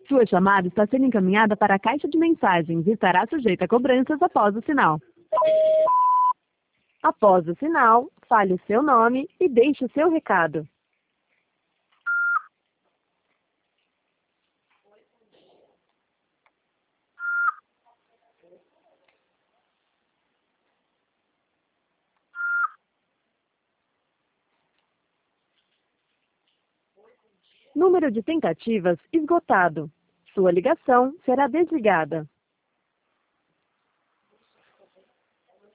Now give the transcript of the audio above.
Sua chamada está sendo encaminhada para a caixa de mensagens e estará sujeita a cobranças após o sinal. Após o sinal, fale o seu nome e deixe o seu recado. Número de tentativas esgotado. Sua ligação será desligada.